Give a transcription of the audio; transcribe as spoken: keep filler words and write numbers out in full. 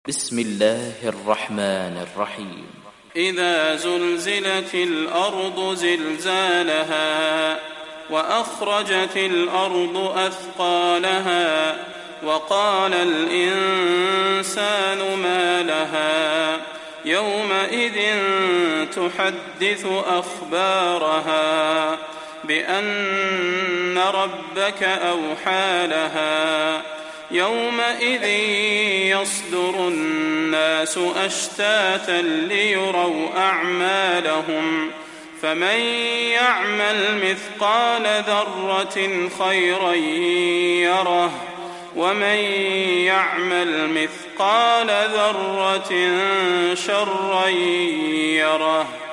بسم الله الرحمن الرحيم. إذا زلزلت الأرض زلزالها وأخرجت الأرض أثقالها وقال الإنسان ما لها يومئذ تحدث أخبارها بأن ربك أوحى لها يومئذ يصدر الناس أشتاتا ليروا أعمالهم فمن يعمل مثقال ذرة خيرا يره ومن يعمل مثقال ذرة شرا يره.